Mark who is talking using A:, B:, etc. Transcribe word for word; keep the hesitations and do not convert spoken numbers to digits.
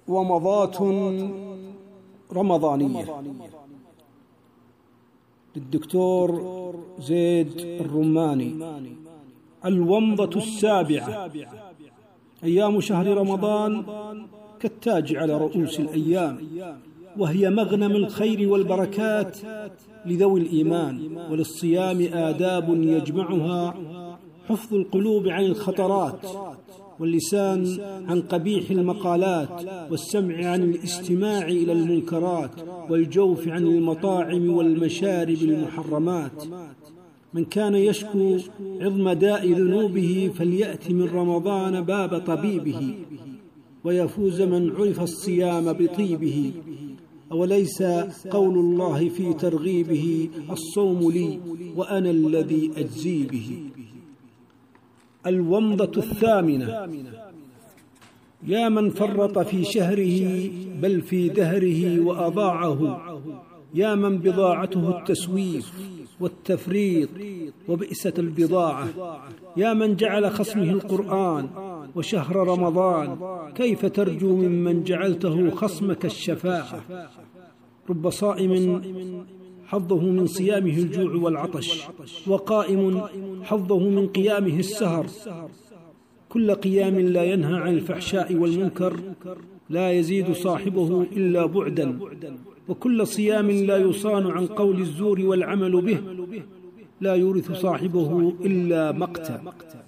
A: ومضات رمضانية للدكتور زيد الرماني. الومضة السابعة: أيام شهر رمضان كالتاج على رؤوس الأيام، وهي مغنم الخير والبركات لذوي الإيمان، وللصيام آداب يجمعها حفظ القلوب عن الخطرات، واللسان عن قبيح المقالات، والسمع عن الاستماع إلى المنكرات، والجوف عن المطاعم والمشارب المحرمات. من كان يشكو عظم داء ذنوبه فليأت من رمضان باب طبيبه، ويفوز من عرف الصيام بطيبه. أوليس قول الله في ترغيبه: الصوم لي وأنا الذي أجزي به. الومضة الثامنة: يا من فرط في شهره بل في دهره وأضاعه، يا من بضاعته التسويف والتفريط وبئست البضاعة، يا من جعل خصمه القرآن وشهر رمضان، كيف ترجو ممن جعلته خصمك الشفاعة؟ رب صائم حظه من صيامه الجوع والعطش، وقائم حظه من قيامه السهر. كل قيام لا ينهى عن الفحشاء والمنكر لا يزيد صاحبه إلا بعدا، وكل صيام لا يصان عن قول الزور والعمل به لا يورث صاحبه إلا مقتا.